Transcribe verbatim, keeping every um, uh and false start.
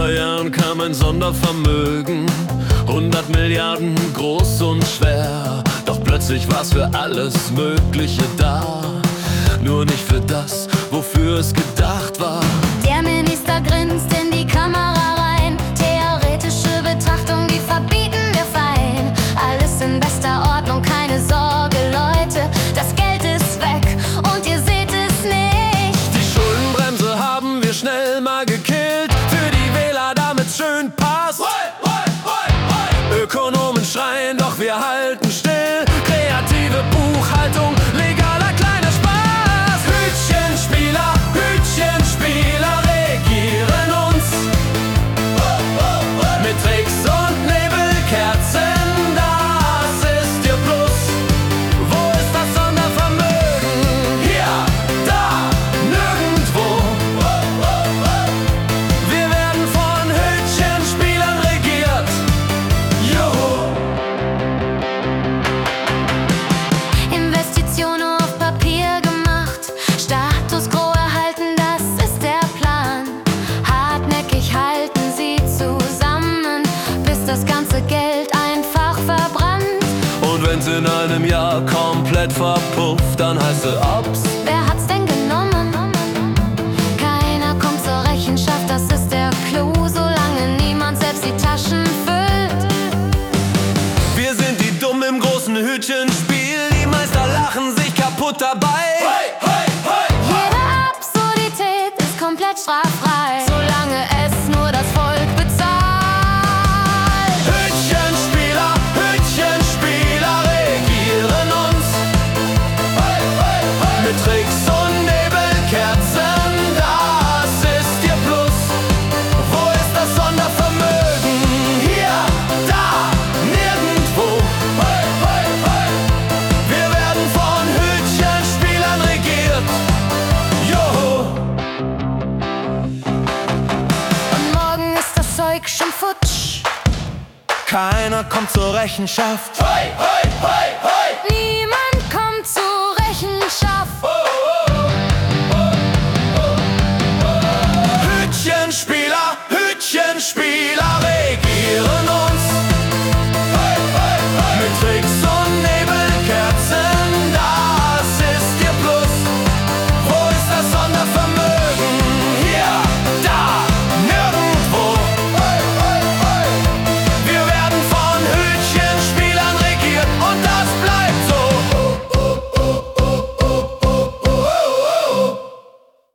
paar Jahren kam ein Sondervermögen, hundert Milliarden groß und schwer. Doch plötzlich war's für alles Mögliche da, nur nicht für das, wofür es gedacht war. Der Minister grinst in die Kamera rein. Theoretische Betrachtung, die verbieten wir fein. Alles in bester Ordnung, keine Sorge, Leute. Das Geld ist weg und ihr seht es nicht. Die Schuldenbremse haben wir schnell mal gekillt, für die Wähler, damit's schön passt. Ökonomen schreien, doch wir halten still. Kreative Buchhaltung, legaler kleiner Spaß. Hütchenspieler, Hütchenspieler regieren uns mit Tricks und Nebelkerzen. Das ist ihr Plus. Wo ist das Sondervermögen? Hier, da, nirgendwo. Wir werden von Hütchenspielern regiert. Juhu. Investitionen auf Papier gemacht, Status quo erhalten, das ist der Plan. Hartnäckig halten sie zusammen, bis das ganze Geld einfach verbrannt. Und wenn's in einem Jahr komplett verpufft, dann heißt es Ups. Wer hat's denn genommen? Keiner kommt zur Rechenschaft, das ist der Clou, solange niemand selbst die Taschen füllt. Wir sind die Dummen im großen Hütchenspiel, die Meister lachen sich kaputt dabei. Hey, hey, hey, Jede Absurdität ist komplett straffrei, solange es nur das Volk bezahlt. Hütchenspieler, Hütchenspieler regieren uns mit Tricks und Nebelkerzen. Das ist ihr Plus. Wo ist das Sondervermögen? Hier, da, nirgendwo. Wir werden von Hütchenspielern regiert. Joho. Und morgen ist das Zeug schon futsch. Keiner kommt zur Rechenschaft. Hey, hey, hey, hey.